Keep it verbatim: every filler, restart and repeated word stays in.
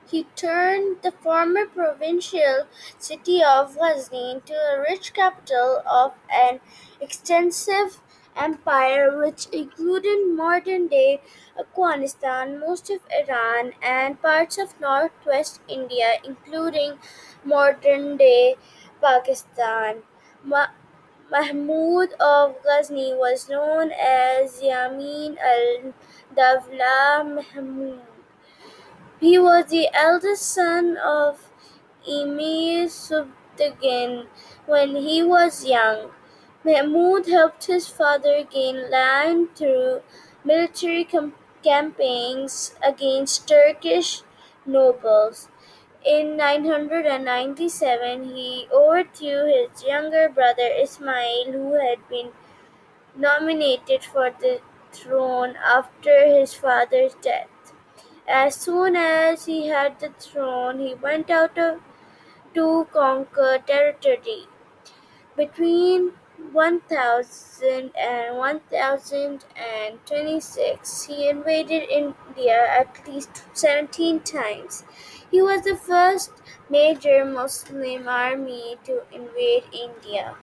He turned the former provincial city of Ghazni into a rich capital of an extensive empire which included modern-day Afghanistan, most of Iran, and parts of northwest India, including modern-day Pakistan. Ma- Mahmud of Ghazni was known as Yamin al-Dawla Mahmud. He was the eldest son of Emir Subtegin when he was young. Mahmud helped his father gain land through military com- campaigns against Turkish nobles. In nine hundred ninety-seven, he overthrew his younger brother Ismail, who had been nominated for the throne after his father's death. As soon as he had the throne, he went out of- to conquer territory. Between one thousand and one thousand twenty-six, he invaded India at least seventeen times. He was the first major Muslim army to invade India.